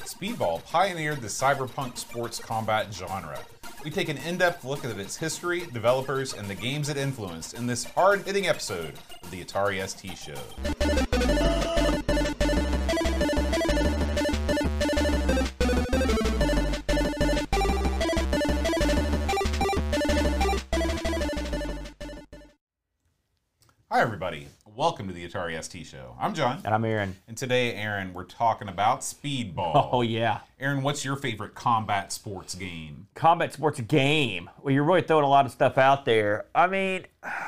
Speedball pioneered the cyberpunk sports combat genre. We take an in-depth look at its history, developers, and the games it influenced in this hard-hitting episode of the Atari ST Show. Hi everybody, welcome to the Atari ST Show. I'm John. And I'm Aaron. And today, Aaron, we're talking about Speedball. Oh, yeah. Aaron, what's your favorite combat sports game? Combat sports game. Well, you're really throwing a lot of stuff out there. I mean,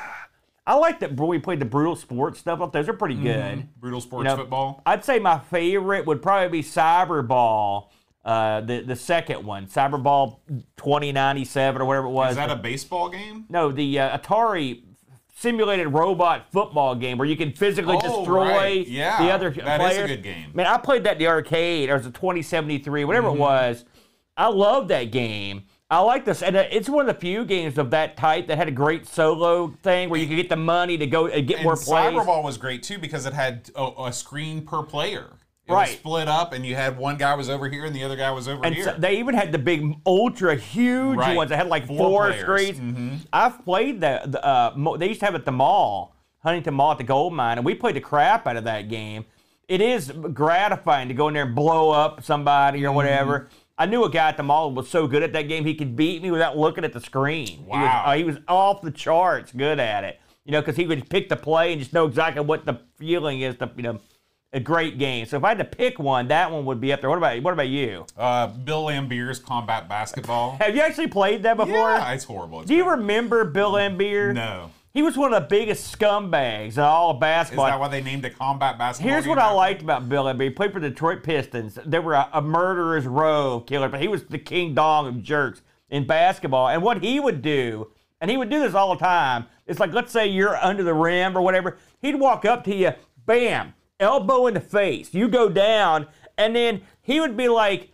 I like that we played the Brutal Sports stuff. Those are pretty good. Brutal Sports Football? I'd say my favorite would probably be Cyberball, the second one. Cyberball 2097 or whatever it was. Is that a baseball game? No, the Atari simulated robot football game where you can physically destroy the other players. That is a good game. Man, I played that in the arcade. It was a 2073, whatever it was. I love that game. I like this, and it's one of the few games of that type that had a great solo thing where you could get the money to go and get more plays. Cyberball was great too because it had a screen per player. It was split up, and you had one guy was over here and the other guy was over here. So they even had the big, ultra huge ones that had like four screens. I've played that. They used to have it at the mall, Huntington Mall at the gold mine, and we played the crap out of that game. It is gratifying to go in there and blow up somebody or whatever. I knew a guy at the mall who was so good at that game he could beat me without looking at the screen. Wow. He was off the charts good at it. You know, because he would pick the play and just know exactly what the feeling is to, a great game. So if I had to pick one, that one would be up there. What about you? Bill Laimbeer's Combat Basketball. Have you actually played that before? Yeah, it's horrible. Do you remember Bill Laimbeer? No. He was one of the biggest scumbags in all of basketball. Is that why they named it Combat Basketball? Here's what I liked about Bill Laimbeer. He played for the Detroit Pistons. They were a murderer's row of killer, but he was the king dong of jerks in basketball. And what he would do, and he would do this all the time, it's like, let's say you're under the rim or whatever. He'd walk up to you, bam, elbow in the face. You go down, and then he would be like,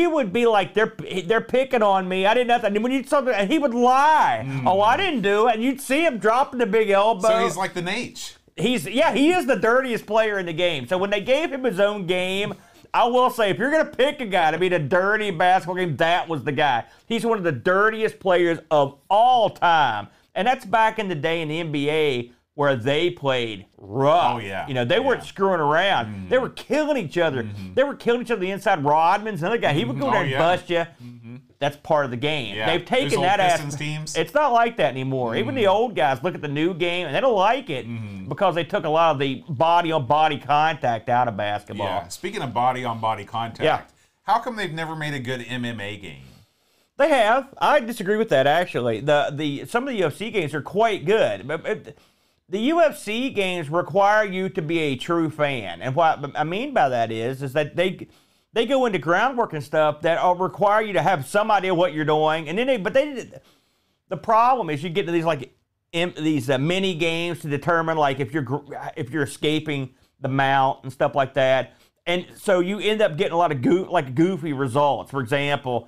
they're picking on me. I did nothing. And when you saw that, and he would lie. Oh, I didn't do it. And you'd see him dropping the big elbow. So he's like the Nate. He is the dirtiest player in the game. So when they gave him his own game, I will say, if you're going to pick a guy to be the dirty basketball game, that was the guy. He's one of the dirtiest players of all time. And that's back in the day in the NBA where they played rough. Oh, yeah. They weren't screwing around. They were killing each other. They were killing each other. The inside Rodman's another guy. He would go there and bust you. That's part of the game. Yeah. They've taken that aspect. teams. It's not like that anymore. Even the old guys look at the new game and they don't like it because they took a lot of the body-on-body contact out of basketball. Yeah. Speaking of body-on-body contact, how come they've never made a good MMA game? They have. I disagree with that, actually. Some of the UFC games are quite good. The UFC games require you to be a true fan. And what I mean by that is that they go into groundwork and stuff that require you to have some idea what you're doing. And then the problem is you get to these mini games to determine like if you're escaping the mount and stuff like that. And so you end up getting a lot of goofy results. For example,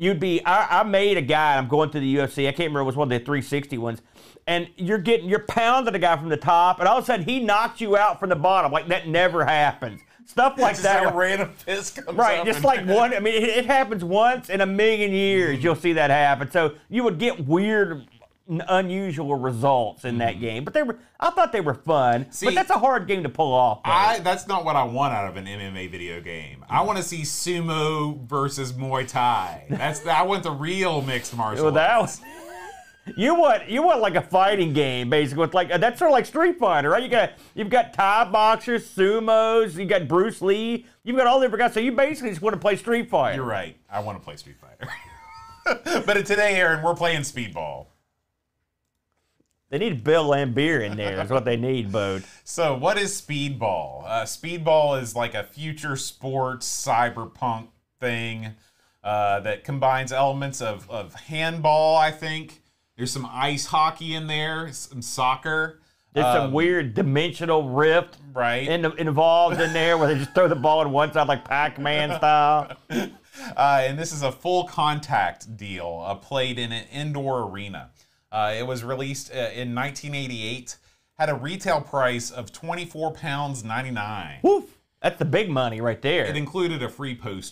I made a guy, I'm going to the UFC, I can't remember, it was one of the 360 ones, and you're pounding a guy from the top, and all of a sudden he knocks you out from the bottom. Like, that never happens. Stuff like that. Like a random fist comes right, up just like one, I mean, it happens once in a million years, you'll see that happen. So you would get weird, unusual results in that game. But I thought they were fun, but that's a hard game to pull off. That's not what I want out of an MMA video game. I want to see sumo versus Muay Thai. I want the real mixed martial arts. You want like a fighting game, basically. With that's sort of like Street Fighter, right? You've got Thai boxers, sumos, you got Bruce Lee, you've got all the different guys. So you basically just want to play Street Fighter. You're right. I want to play Street Fighter. But today, Aaron, we're playing Speedball. They need Bill Laimbeer in there. That's what they need, Bode. So what is Speedball? Speedball is like a future sports cyberpunk thing that combines elements of handball, I think. There's some ice hockey in there, some soccer. There's some weird dimensional rift involved in there where they just throw the ball on one side like Pac-Man style. And this is a full contact deal played in an indoor arena. It was released in 1988, had a retail price of £24.99. Woof! That's the big money right there. It included a free poster.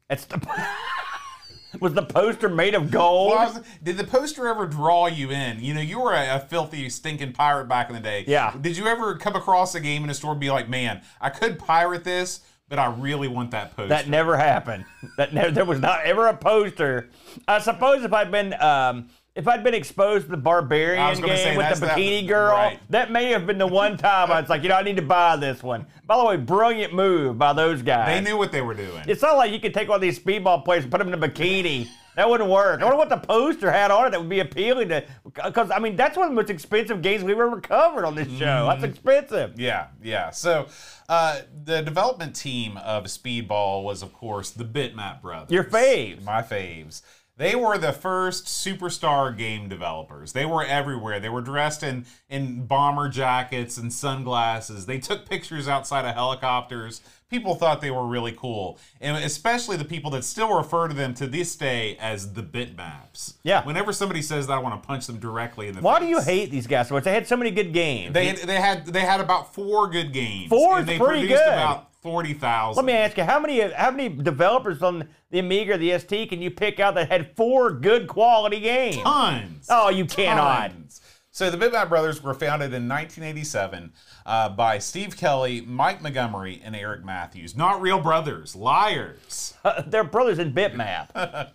It's the was the poster made of gold? Well, did the poster ever draw you in? You know, you were a filthy, stinking pirate back in the day. Yeah. Did you ever come across a game in a store and be like, man, I could pirate this, but I really want that poster? That never happened. There was not ever a poster. I suppose if I'd been exposed to the Barbarian game with the bikini girl, right. that may have been the one time I was like, I need to buy this one. By the way, brilliant move by those guys. They knew what they were doing. It's not like you could take one of these speedball players and put them in a bikini. That wouldn't work. I wonder what the poster had on it that would be appealing to, because, I mean, that's one of the most expensive games we've ever covered on this show. That's expensive. Yeah. So the development team of Speedball was, of course, the Bitmap Brothers. Your faves. My faves. They were the first superstar game developers. They were everywhere. They were dressed in bomber jackets and sunglasses. They took pictures outside of helicopters. People thought they were really cool. And especially the people that still refer to them to this day as the Bitmaps. Yeah. Whenever somebody says that, I want to punch them directly in the face. Why do you hate these guys so much? They had so many good games. They had about 4 good games. Four and is they pretty produced good. about 40,000. Let me ask you, how many developers on the Amiga or the ST can you pick out that had 4 good quality games? Tons. Oh, you cannot. Tons. So the Bitmap Brothers were founded in 1987 by Steve Kelly, Mike Montgomery, and Eric Matthews. Not real brothers, liars. They're brothers in Bitmap.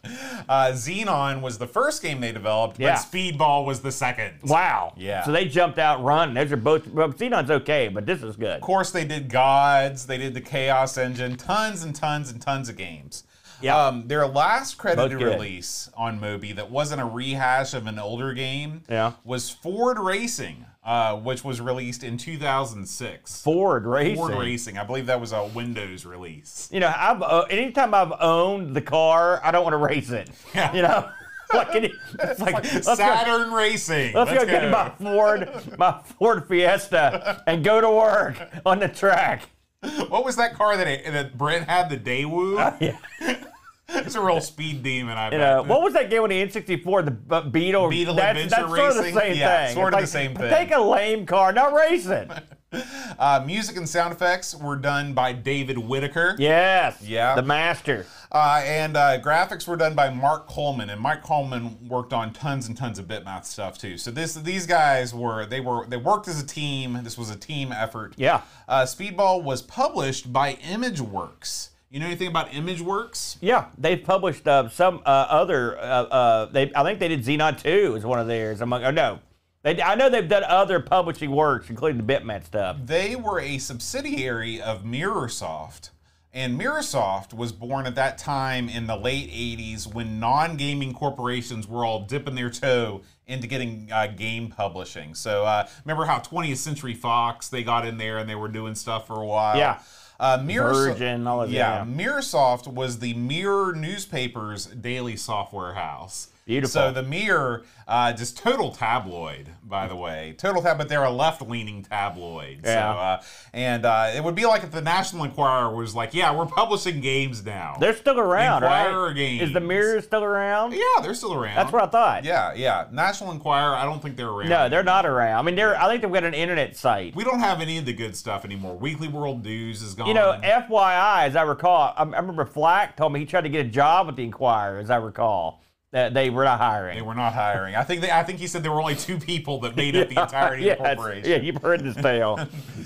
Xenon was the first game they developed, but Yeah. Speedball was the second. Wow. Yeah. So they jumped out running. Those are both. Well, Xenon's okay, but this is good. Of course, they did Gods, they did the Chaos Engine, tons and tons and tons of games. Yeah. Their last credited Both good. release on Moby that wasn't a rehash of an older game was Ford Racing, which was released in 2006. Ford Racing. Ford Racing. I believe that was a Windows release. You know, anytime I've owned the car, I don't want to race it. Yeah. You know, it's like Saturn Racing. Let's go get my Ford Fiesta and go to work on the track. What was that car that Brent had? The Daewoo? Yeah. It's a real speed demon, I bet. You know, what was that game on the N64? The Beetle. Beetle that's Adventure sort of the Racing? same Yeah, thing. sort It's of the same thing. Take a lame car, not race it. Music and sound effects were done by David Whitaker. Yes. Yeah. The master. And graphics were done by Mark Coleman, and Mark Coleman worked on tons and tons of Bitmap stuff too. So these guys they worked as a team. This was a team effort. Yeah. Speedball was published by ImageWorks. You know anything about ImageWorks? Yeah, they've published some other. I think they did Xenon 2 is one of theirs. I know they've done other publishing works, including the Bitmap stuff. They were a subsidiary of Mirrorsoft. And Mirrorsoft was born at that time in the late 80s when non-gaming corporations were all dipping their toe into getting game publishing. So remember how 20th Century Fox, they got in there and they were doing stuff for a while? Yeah. Virgin, all of that. Yeah, Mirrorsoft was the Mirror newspaper's daily software house. Beautiful. So the Mirror, just total tabloid, by the way. But they're a left-leaning tabloid. Yeah. So, it would be like if the National Enquirer was like, yeah, we're publishing games now. They're still around, Enquirer right? Games. Is the Mirror still around? Yeah, they're still around. That's what I thought. Yeah. National Enquirer, I don't think they're around. No, they're not around. I mean, I think they've got an internet site. We don't have any of the good stuff anymore. Weekly World News is gone. You know, FYI, as I recall, I remember Flack told me he tried to get a job with the Enquirer, as I recall. That they were not hiring. They were not hiring. I think he said there were only 2 people that made up the entirety of the corporation. Yeah, you've heard this tale.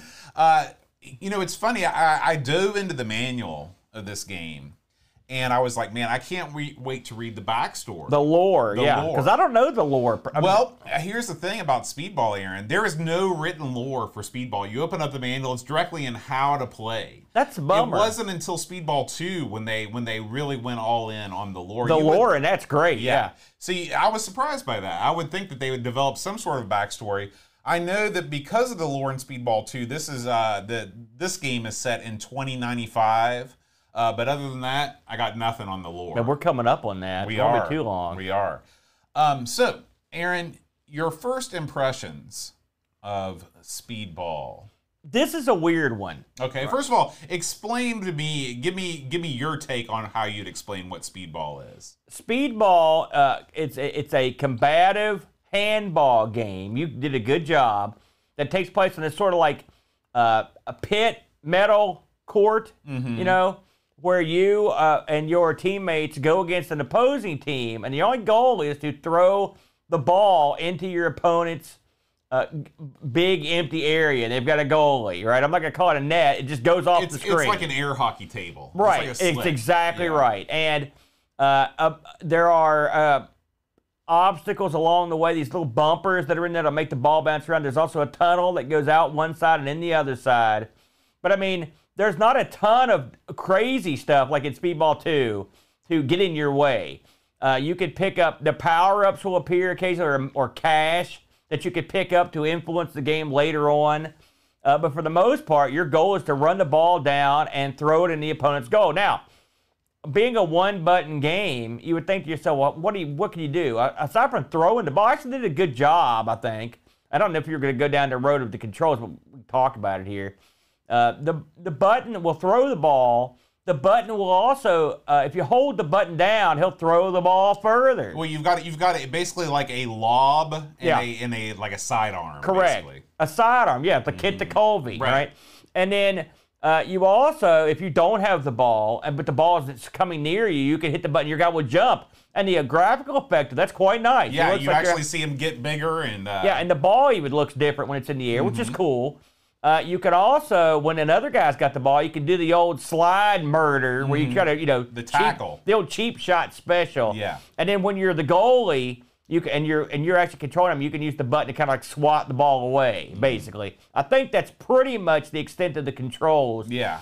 You know, it's funny. I dove into the manual of this game, and I was like, man, I can't wait to read the backstory. The lore, The lore. because I don't know the lore. Well, here's the thing about Speedball, Aaron. There is no written lore for Speedball. You open up the manual, it's directly in how to play. That's a bummer. It wasn't until Speedball 2 when they really went all in on the lore. And that's great. Yeah. See, I was surprised by that. I would think that they would develop some sort of backstory. I know that because of the lore in Speedball 2, this is this game is set in 2095. But other than that, I got nothing on the lore. And we're coming up on that. We It won't are. be too long. We are. So, Aaron, your first impressions of Speedball. This is a weird one. Okay, first of all, explain to me, give me your take on how you'd explain what Speedball is. Speedball, it's a combative handball game. You did a good job. That takes place in this sort of like a pit metal court, you know. where you and your teammates go against an opposing team, and the only goal is to throw the ball into your opponent's big empty area. They've got a goalie, right? I'm not going to call it a net. It just goes off the screen. It's like an air hockey table. Right. It's exactly right. And there are obstacles along the way, these little bumpers that are in there to make the ball bounce around. There's also a tunnel that goes out one side and in the other side. But, I mean, there's not a ton of crazy stuff like in Speedball 2 to get in your way. You could pick up, the power-ups will appear occasionally, or cash that you could pick up to influence the game later on. But for the most part, your goal is to run the ball down and throw it in the opponent's goal. Now, being a one-button game, you would think to yourself, well, what can you do? Aside from throwing the ball, I actually did a good job, I think. I don't know if you're going to go down the road of the controls, but we can talk about it here. The button will throw the ball. The button will also, if you hold the button down, he'll throw the ball further. Well, you've got it basically like a lob and a like a sidearm. Correct. Basically. A sidearm, yeah, the Kit the Colby, right? And then you also, if you don't have the ball, but the ball is coming near you, you can hit the button. Your guy will jump, and the graphical effect that's quite nice. Yeah, you like actually see him get bigger, and yeah, and the ball even looks different when it's in the air, which is cool. You can also, when another guy's got the ball, you can do the old slide murder where you try to, the tackle, the old cheap shot special. Yeah. And then when you're the goalie, you're actually controlling him, you can use the button to kind of like swat the ball away. Basically, I think that's pretty much the extent of the controls. Yeah.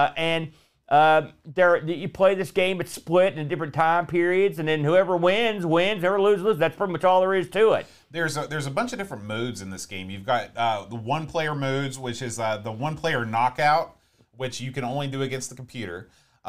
You play this game, it's split in different time periods, and then whoever wins, whoever loses. That's pretty much all there is to it. There's a bunch of different modes in this game. You've got the one-player modes, which is the one-player knockout, which you can only do against the computer.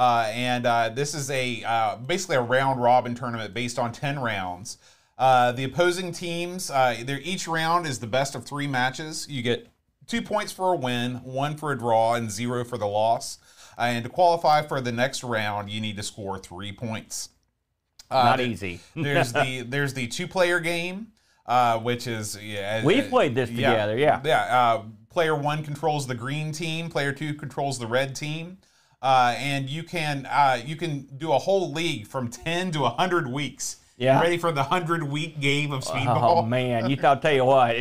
This is basically a round-robin tournament based on 10 rounds. The opposing teams, each round is the best of 3 matches. You get 2 points for a win, 1 for a draw, and 0 for the loss. And to qualify for the next round, you need to score 3 points. Not easy. there's the 2-player game, which is we've played this together. Yeah. Player 1 controls the green team. Player 2 controls the red team. And you can do a whole league from 10 to 100 weeks. Yeah. You ready for the 100-week game of Speedball? Oh man, I'll tell you what.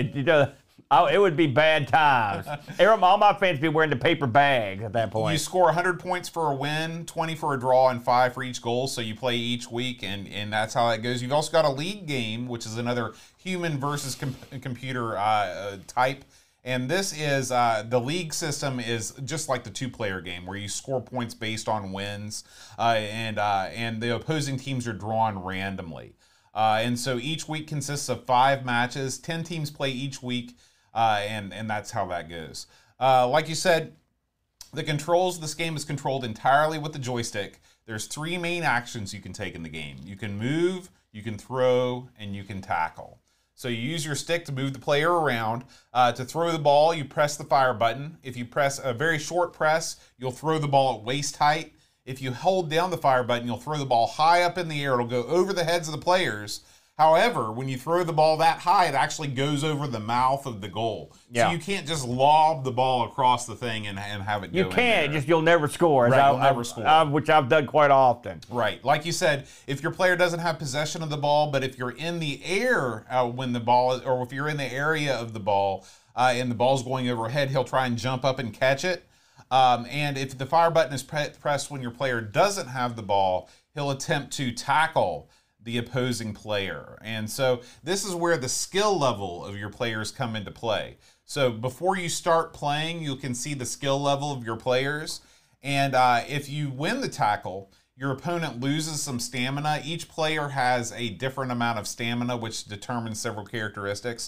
It would be bad times. All my fans would be wearing the paper bags at that point. You score 100 points for a win, 20 for a draw, and 5 for each goal. So you play each week, and that's how that goes. You've also got a league game, which is another human versus computer type. And this is, the league system is just like the 2-player game where you score points based on wins, and the opposing teams are drawn randomly. And so each week consists of 5 matches. 10 teams play each week. And that's how that goes. Like you said, the controls, this game is controlled entirely with the joystick. There's 3 main actions you can take in the game. You can move, you can throw, and you can tackle. So you use your stick to move the player around. To throw the ball, you press the fire button. If you press a very short press, you'll throw the ball at waist height. If you hold down the fire button, you'll throw the ball high up in the air. It'll go over the heads of the players. However, when you throw the ball that high, it actually goes over the mouth of the goal. Yeah. So you can't just lob the ball across the thing and have it go You can't, in there. just you'll never score. Right, you'll never score. Which I've done quite often. Right. Like you said, if your player doesn't have possession of the ball, but if you're in the air when the ball, or if you're in the area of the ball and the ball's going overhead, he'll try and jump up and catch it. And if the fire button is pressed when your player doesn't have the ball, he'll attempt to tackle the opposing player. And so this is where the skill level of your players come into play. So before you start playing, you can see the skill level of your players. And if you win the tackle, your opponent loses some stamina. Each player has a different amount of stamina, which determines several characteristics.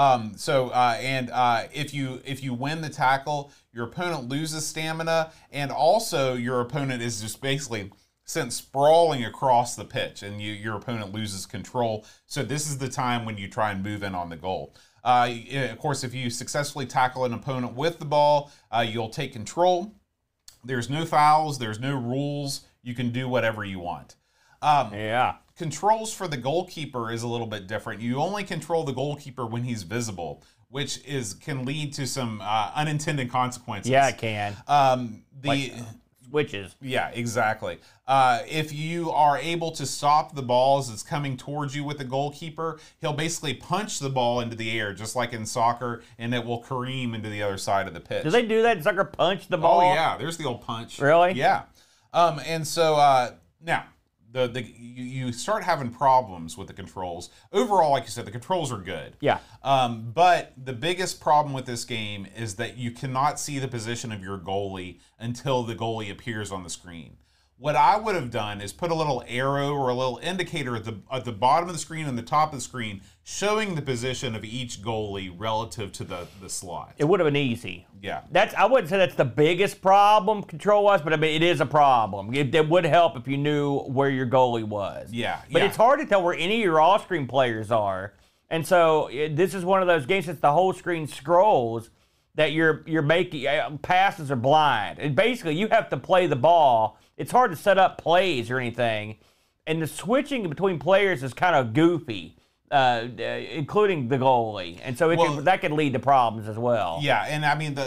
If you win the tackle, your opponent loses stamina, and also your opponent is just basically sent sprawling across the pitch, and your opponent loses control. So this is the time when you try and move in on the goal. Of course, if you successfully tackle an opponent with the ball, you'll take control. There's no fouls. There's no rules. You can do whatever you want. Controls for the goalkeeper is a little bit different. You only control the goalkeeper when he's visible, which can lead to some unintended consequences. Yeah, it can. switches. Yeah, exactly. If you are able to stop the ball as it's coming towards you with the goalkeeper, he'll basically punch the ball into the air, just like in soccer, and it will careen into the other side of the pitch. Do they do that in soccer? Punch the ball? Oh, yeah. There's the old punch. Really? Yeah. And so now, you start having problems with the controls. Overall, like you said, the controls are good. Yeah. But the biggest problem with this game is that you cannot see the position of your goalie until the goalie appears on the screen. What I would have done is put a little arrow or a little indicator at the bottom of the screen and the top of the screen showing the position of each goalie relative to the slot. It would have been easy. Yeah. I wouldn't say that's the biggest problem control-wise, but I mean, it is a problem. It would help if you knew where your goalie was. Yeah. But it's hard to tell where any of your off-screen players are. And so this is one of those games that's the whole screen scrolls that you're making passes are blind. And basically, you have to play the ball. It's hard to set up plays or anything. And the switching between players is kind of goofy, including the goalie. And so that can lead to problems as well. Yeah, and I mean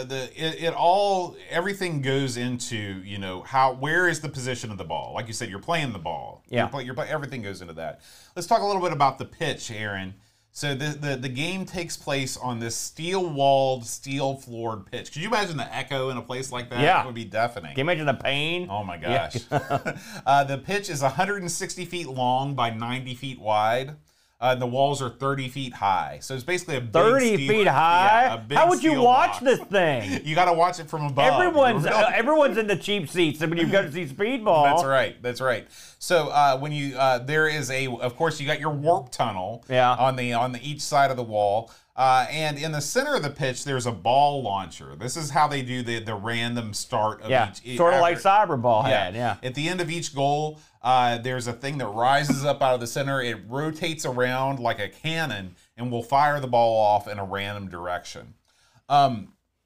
everything goes into, where is the position of the ball? Like you said, you're playing the ball. Yeah. Everything goes into that. Let's talk a little bit about the pitch, Aaron. So the game takes place on this steel-walled, steel-floored pitch. Could you imagine the echo in a place like that? Yeah. It would be deafening. Can you imagine the pain? Oh, my gosh. The pitch is 160 feet long by 90 feet wide. The walls are 30 feet high. So it's basically a big 30 feet high? Yeah, a big How would you steel watch box. this thing? You got to watch it from above. Everyone's in the cheap seats when you go to see Speedball. That's right. So when you there is of course you got your warp tunnel on the each side of the wall. And in the center of the pitch, there's a ball launcher. This is how they do the random start of each. Sort of like Cyberball had. Yeah. At the end of each goal, there's a thing that rises up out of the center. It rotates around like a cannon and will fire the ball off in a random direction. And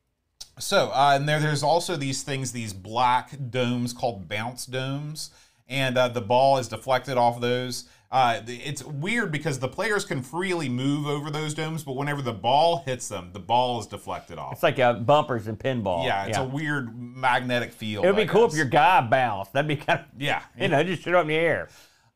there's also these black domes called bounce domes, and the ball is deflected off those. It's weird because the players can freely move over those domes, but whenever the ball hits them, the ball is deflected off. It's like bumpers in pinball. Yeah, it's a weird magnetic field. It would be cool if your guy bounced. That'd be kind of, just shoot up in the air.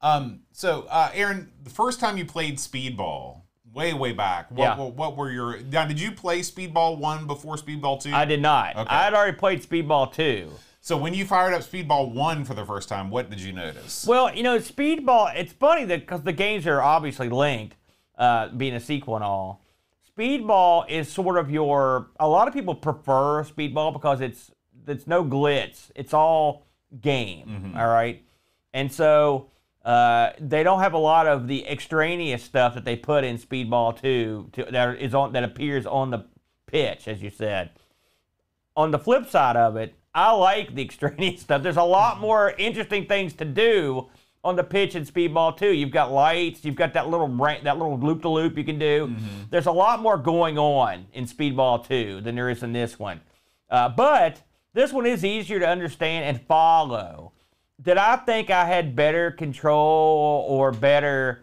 Aaron, the first time you played Speedball, way back, what were your... Now, did you play Speedball 1 before Speedball 2? I did not. Okay. I had already played Speedball 2. So when you fired up Speedball 1 for the first time, what did you notice? Well, Speedball, it's funny that because the games are obviously linked, being a sequel and all. Speedball is sort of a lot of people prefer Speedball because it's no glitz. It's all game, all right? And so they don't have a lot of the extraneous stuff that they put in Speedball 2 that appears on the pitch, as you said. On the flip side of it, I like the extraneous stuff. There's a lot more interesting things to do on the pitch in Speedball 2. You've got lights. You've got that little loop-to-loop you can do. There's a lot more going on in Speedball 2 than there is in this one. But this one is easier to understand and follow. Did I think I had better control or better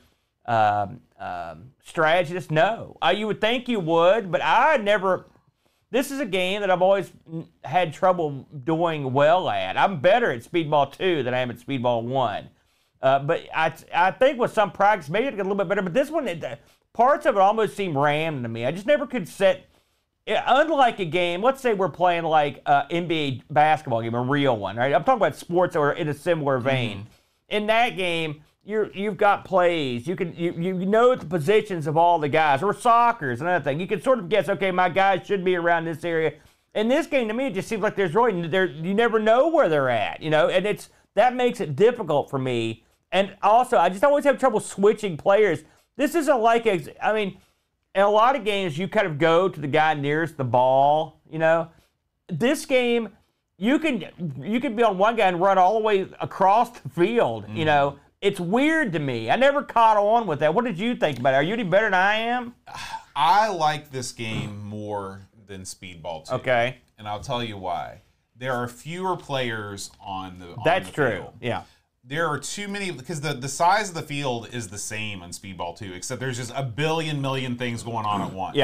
strategists? No. You would think you would, but I never... This is a game that I've always had trouble doing well at. I'm better at Speedball 2 than I am at Speedball 1. But I think with some practice, maybe I'd get a little bit better. But this one, parts of it almost seem random to me. I just never could set... Unlike a game, let's say we're playing like an NBA basketball game, a real one, right? I'm talking about sports that are in a similar vein. In that game... You've got plays. You know the positions of all the guys. Or soccer is another thing. You can sort of guess, okay, my guys should be around this area. In this game, to me, it just seems like you never know where they're at, and that makes it difficult for me. And also, I just always have trouble switching players. This isn't like in a lot of games, you kind of go to the guy nearest the ball, This game, you can be on one guy and run all the way across the field, It's weird to me. I never caught on with that. What did you think about it? Are you any better than I am? I like this game more than Speedball 2. Okay. And I'll tell you why. There are fewer players on the That's true. field. Yeah. There are too many, because the size of the field is the same on Speedball 2, except there's just a billion million things going on at once. Yeah.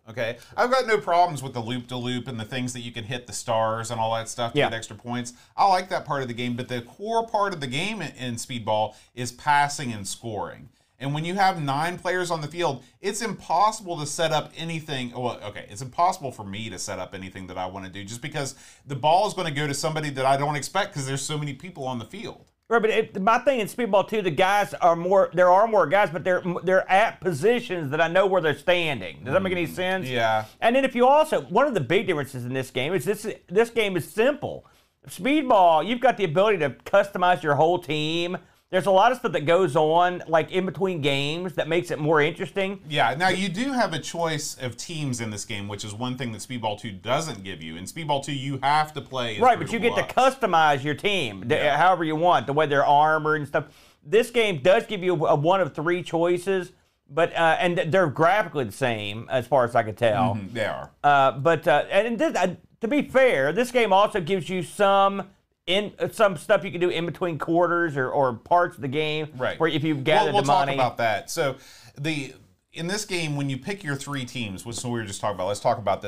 Okay, I've got no problems with the loop-to-loop and the things that you can hit the stars and all that stuff to get extra points. I like that part of the game, but the core part of the game in Speedball is passing and scoring. And when you have 9 players on the field, it's impossible to set up anything. Well, okay, it's impossible for me to set up anything that I want to do just because the ball is going to go to somebody that I don't expect because there's so many people on the field. Right, but my thing in Speedball 2, the guys are more. There are more guys, but they're at positions that I know where they're standing. Does that make any sense? Yeah. And then if you also, one of the big differences in this game is this game is simple. Speedball, you've got the ability to customize your whole team. There's a lot of stuff that goes on, like in between games, that makes it more interesting. Yeah, now you do have a choice of teams in this game, which is one thing that Speedball 2 doesn't give you. In Speedball 2, you have to play as right, but you get to customize your team however you want, the way they're armored and stuff. This game does give you a one of 3 choices, but and they're graphically the same as far as I can tell. They are. To be fair, this game also gives you some stuff you can do in between quarters or parts of the game, right? Where if you've gathered we'll the money. We'll talk about that. So in this game, when you pick your 3 teams, which we were just talking about, let's talk about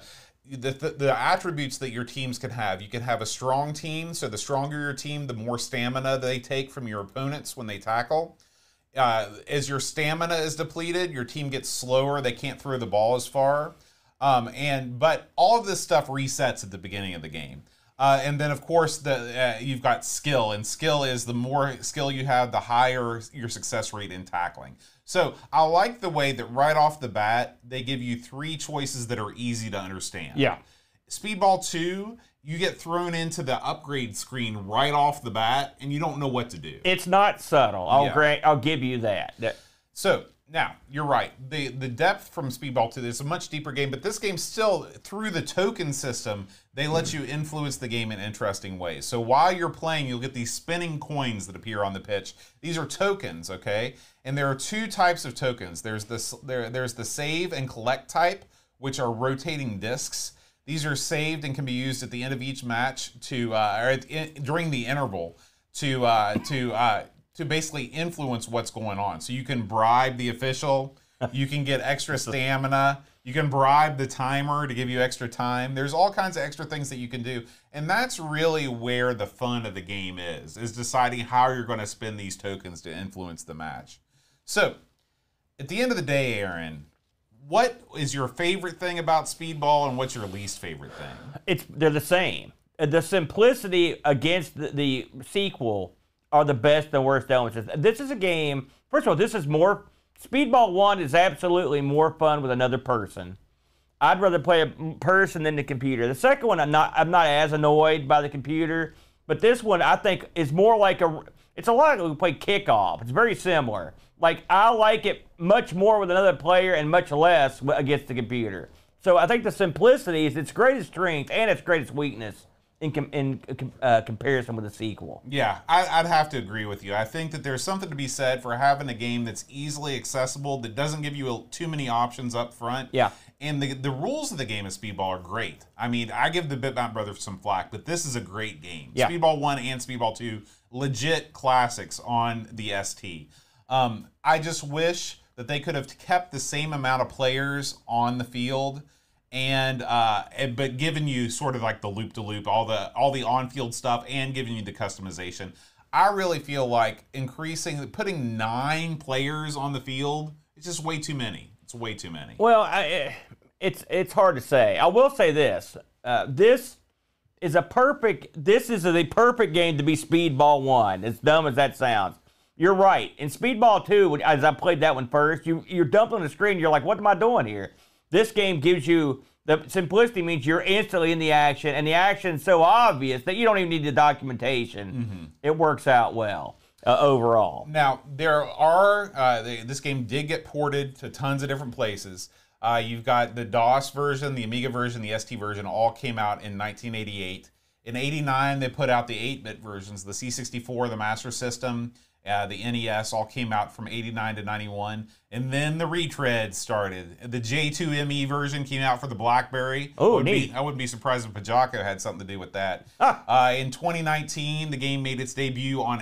the attributes that your teams can have. You can have a strong team. So the stronger your team, the more stamina they take from your opponents when they tackle. As your stamina is depleted, your team gets slower. They can't throw the ball as far. But all of this stuff resets at the beginning of the game. And then, of course, you've got skill, and skill is the more skill you have, the higher your success rate in tackling. So I like the way that right off the bat, they give you 3 choices that are easy to understand. Yeah. Speedball 2, you get thrown into the upgrade screen right off the bat, and you don't know what to do. It's not subtle. I'll give you that. So now, you're right. The depth from Speedball 2, it's a much deeper game, but this game still, through the token system, they let you influence the game in interesting ways. So while you're playing, you'll get these spinning coins that appear on the pitch. These are tokens, okay? And there are 2 types of tokens. There's the save and collect type, which are rotating discs. These are saved and can be used at the end of each match during the interval to basically influence what's going on. So you can bribe the official, you can get extra stamina, you can bribe the timer to give you extra time. There's all kinds of extra things that you can do. And that's really where the fun of the game is deciding how you're going to spend these tokens to influence the match. So, at the end of the day, Aaron, what is your favorite thing about Speedball and what's your least favorite thing? They're the same. The simplicity against the sequel are the best and worst elements. This is a game, first of all, this is more, Speedball 1 is absolutely more fun with another person. I'd rather play a person than the computer. The second one, I'm not as annoyed by the computer, but this one I think is more like it's a lot like we play Kickoff. It's very similar. Like, I like it much more with another player and much less against the computer. So I think the simplicity is its greatest strength and its greatest weakness in comparison with the sequel. Yeah, I'd have to agree with you. I think that there's something to be said for having a game that's easily accessible, that doesn't give you too many options up front. Yeah. And the rules of the game of Speedball are great. I mean, I give the Bitmap Brothers some flack, but this is a great game. Yeah. Speedball 1 and Speedball 2, legit classics on the ST. I just wish that they could have kept the same amount of players on the field, but given you sort of like the loop-to-loop, all the on-field stuff, and giving you the customization. I really feel like putting 9 players on the field, it's just way too many. It's way too many. Well, it's hard to say. I will say this: this is the perfect game to be Speedball 1. As dumb as that sounds. You're right. In Speedball 2, as I played that one first, you're dumped on the screen. You're like, what am I doing here? This game gives you, the simplicity means you're instantly in the action, and the action's so obvious that you don't even need the documentation. Mm-hmm. It works out well overall. Now, this game did get ported to tons of different places. You've got the DOS version, the Amiga version, the ST version, all came out in 1988. In 89, they put out the 8-bit versions, the C64, the Master System, the NES, all came out from 89 to 91. And then the retread started. The J2ME version came out for the BlackBerry. Oh, neat. I wouldn't be surprised if Pajako had something to do with that. In 2019, the game made its debut on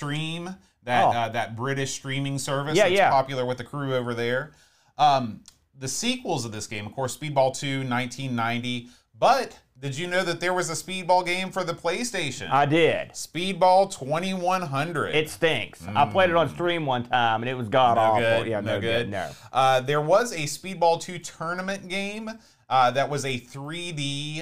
AntStream, that British streaming service that's popular with the crew over there. the sequels of this game, of course, Speedball 2, 1990, but did you know that there was a Speedball game for the PlayStation? I did. Speedball 2100. It stinks. I played it on stream one time, and it was god-awful. Good. Yeah, no good. No. There was a Speedball 2 tournament game that was a 3D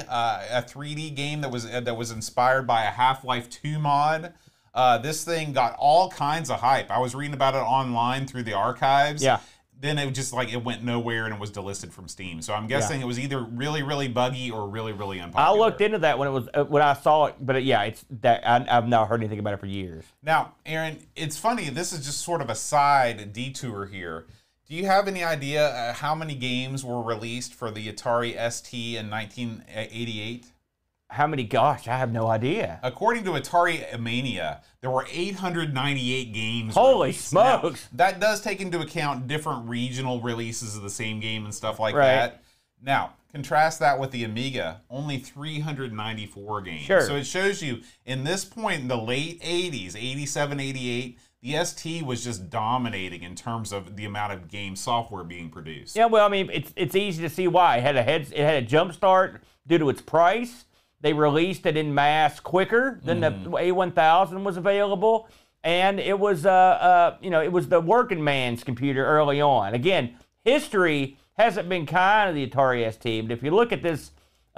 game that was inspired by a Half-Life 2 mod. This thing got all kinds of hype. I was reading about it online through the archives. Yeah. Then it just it went nowhere and it was delisted from Steam. So I'm guessing it was either really, really buggy or really, really unpopular. I looked into that when I saw it, but it's that I've not heard anything about it for years. Now, Aaron, it's funny. This is just sort of a side detour here. Do you have any idea how many games were released for the Atari ST in 1988? How many? Gosh, I have no idea. According to Atari Mania, there were 898 games. Holy released. smokes! Now, that does take into account different regional releases of the same game and stuff like Right. that. Now, contrast that with the Amiga, only 394 games. Sure. So it shows you, in this point in the late 80s, 87, 88, the ST was just dominating in terms of the amount of game software being produced. Yeah, well, I mean, it's easy to see why. It had a jump start due to its price. They released it in mass quicker than the A1000 was available, and it was it was the working man's computer early on. Again, history hasn't been kind to the Atari ST, but if you look at this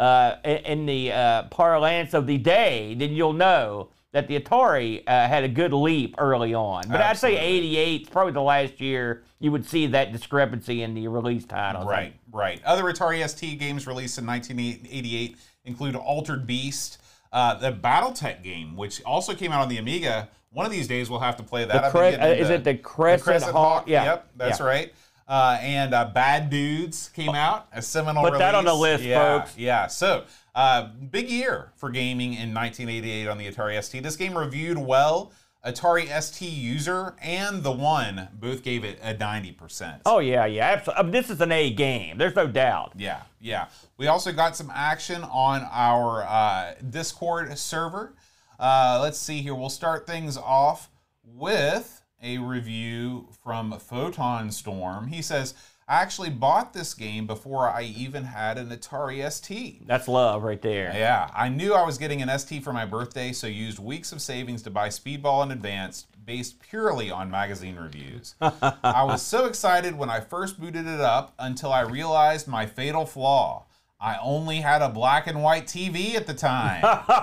in the parlance of the day, then you'll know that the Atari had a good leap early on. But Absolutely. I'd say 88 is probably the last year you would see that discrepancy in the release titles. Right. Other Atari ST games released in 1988 include Altered Beast, the BattleTech game, which also came out on the Amiga. One of these days we'll have to play that. Is it the Crescent Hawk? Yeah. Yep, that's right. And Bad Dudes came out, a seminal Put release. that on the list, folks. Yeah, so big year for gaming in 1988 on the Atari ST. This game reviewed well. Atari ST user and The One both gave it a 90%. Oh, yeah, absolutely. This is an A game. There's no doubt. Yeah. We also got some action on our Discord server. Let's see here. We'll start things off with a review from Photon Storm. He says, I actually bought this game before I even had an Atari ST. That's love right there. Yeah, I knew I was getting an ST for my birthday, so used weeks of savings to buy Speedball in advance, based purely on magazine reviews. I was so excited when I first booted it up until I realized my fatal flaw. I only had a black and white TV at the time.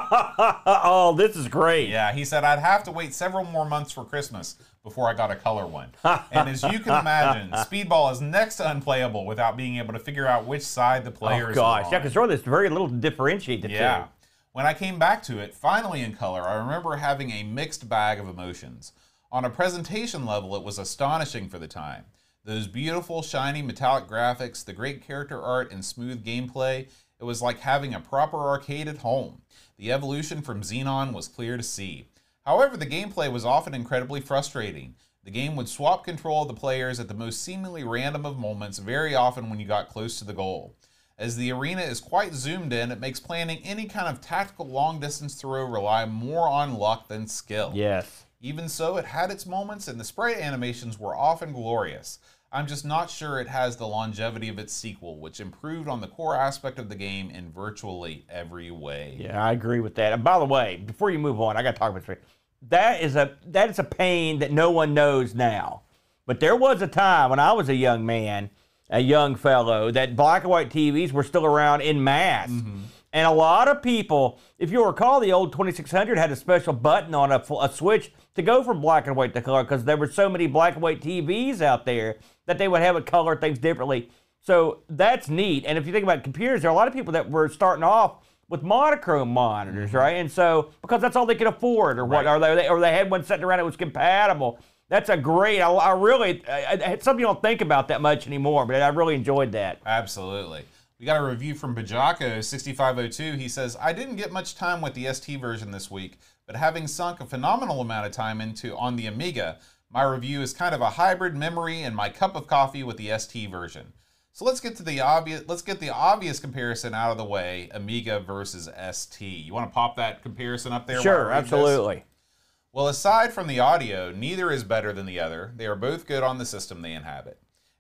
Oh, this is great. Yeah, he said I'd have to wait several more months for Christmas before I got a color one. And as you can imagine, Speedball is next to unplayable without being able to figure out which side the players are on. Yeah, because there's very little to differentiate the two. When I came back to it, finally in color, I remember having a mixed bag of emotions. On a presentation level, it was astonishing for the time. Those beautiful, shiny, metallic graphics, the great character art, and smooth gameplay, it was like having a proper arcade at home. The evolution from Xenon was clear to see. However, the gameplay was often incredibly frustrating. The game would swap control of the players at the most seemingly random of moments, very often when you got close to the goal. As the arena is quite zoomed in, it makes planning any kind of tactical long-distance throw rely more on luck than skill. Yes. Even so, it had its moments, and the sprite animations were often glorious. I'm just not sure it has the longevity of its sequel, which improved on the core aspect of the game in virtually every way. Yeah, I agree with that. And by the way, before you move on, I got to talk about this. That is a pain that no one knows now. But there was a time when I was a young man, a young fellow, that black and white TVs were still around en masse. Mm-hmm. And a lot of people, if you recall, the old 2600 had a special button on a switch to go from black and white to color because there were so many black and white TVs out there that they would have it color things differently. So that's neat. And if you think about computers, there are a lot of people that were starting off with monochrome monitors, right? And so because that's all they could afford, or they had one sitting around that was compatible. That's a great. I really it's something you don't think about that much anymore, but I really enjoyed that. Absolutely. We got a review from Bajako 6502. He says, I didn't get much time with the ST version this week, but having sunk a phenomenal amount of time on the Amiga, my review is kind of a hybrid memory and my cup of coffee with the ST version. So let's get the obvious comparison out of the way, Amiga versus ST. You want to pop that comparison up there? Sure, absolutely. Well, aside from the audio, neither is better than the other. They are both good on the system they inhabit.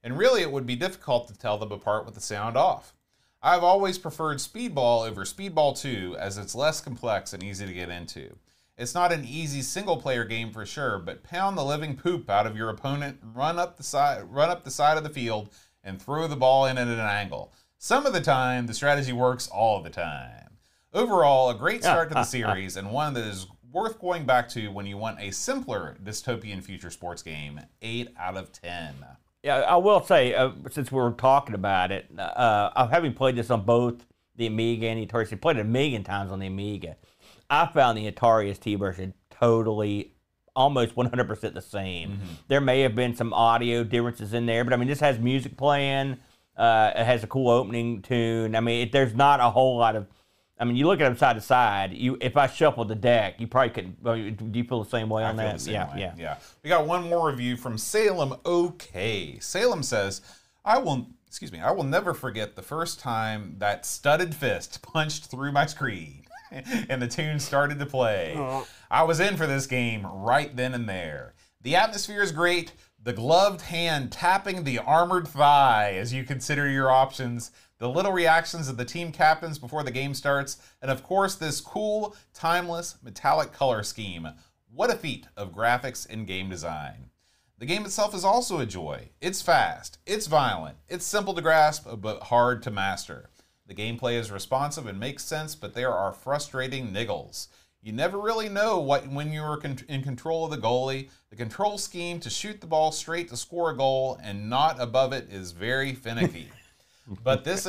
and really it would be difficult to tell them apart with the sound off. I've always preferred Speedball over Speedball 2 as it's less complex and easy to get into. It's not an easy single-player game for sure, but pound the living poop out of your opponent, run up the side of the field, and throw the ball in at an angle. Some of the time, the strategy works all the time. Overall, a great start to the series, and one that is worth going back to when you want a simpler dystopian future sports game. 8 out of 10. Yeah, I will say, since we're talking about it, having played this on both the Amiga and the Atari, I played it a million times on the Amiga. I found the Atari ST version totally, almost 100% the same. Mm-hmm. There may have been some audio differences in there, but I mean, this has music playing. It has a cool opening tune. I mean, there's not a whole lot of. I mean, you look at them side to side. If I shuffled the deck, you probably couldn't. Do you feel the same way on that? Yeah. We got one more review from Salem. Okay, Salem says, "I will never forget the first time that studded fist punched through my screen, and the tune started to play. I was in for this game right then and there. The atmosphere is great. The gloved hand tapping the armored thigh as you consider your options." The little reactions of the team captains before the game starts, and of course this cool, timeless, metallic color scheme. What a feat of graphics and game design. The game itself is also a joy. It's fast, it's violent, it's simple to grasp, but hard to master. The gameplay is responsive and makes sense, but there are frustrating niggles. You never really know when you are in control of the goalie. The control scheme to shoot the ball straight to score a goal and not above it is very finicky. But these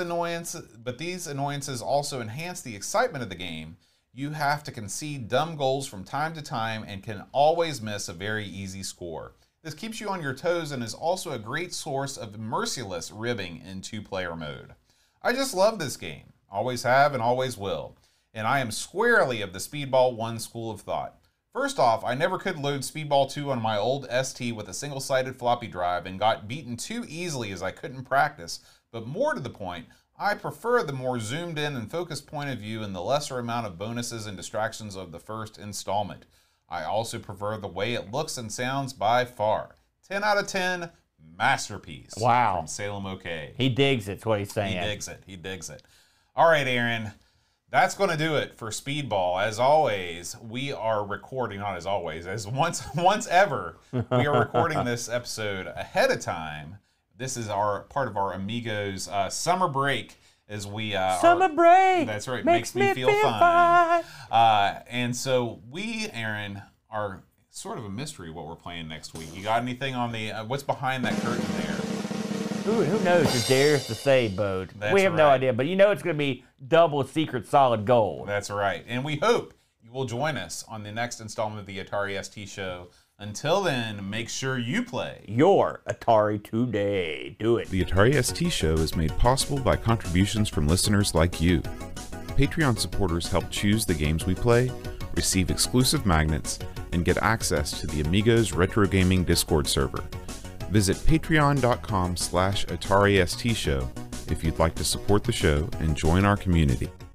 annoyances also enhance the excitement of the game. You have to concede dumb goals from time to time and can always miss a very easy score. This keeps you on your toes and is also a great source of merciless ribbing in two-player mode. I just love this game. Always have and always will. And I am squarely of the Speedball 1 school of thought. First off, I never could load Speedball 2 on my old ST with a single-sided floppy drive and got beaten too easily as I couldn't practice. But more to the point, I prefer the more zoomed in and focused point of view and the lesser amount of bonuses and distractions of the first installment. I also prefer the way it looks and sounds by far. 10 out of 10, masterpiece. Wow. From Salem OK. He digs it, is what he's saying. He digs it. All right, Aaron. That's going to do it for Speedball. As always, we are recording, not as always, as once ever, we are recording this episode ahead of time. This is part of our Amigos summer break as we summer break. That's right. Makes me feel fine. And so we, Aaron, are sort of a mystery what we're playing next week. You got anything on the what's behind that curtain there? Who knows? Who dares to say, Bode? We have no idea, but you know it's going to be double secret solid gold. That's right. And we hope you will join us on the next installment of the Atari ST Show. Until then, make sure you play your Atari today. Do it. The Atari ST Show is made possible by contributions from listeners like you. Patreon supporters help choose the games we play, receive exclusive magnets, and get access to the Amigos Retro Gaming Discord server. Visit patreon.com/AtariST Show if you'd like to support the show and join our community.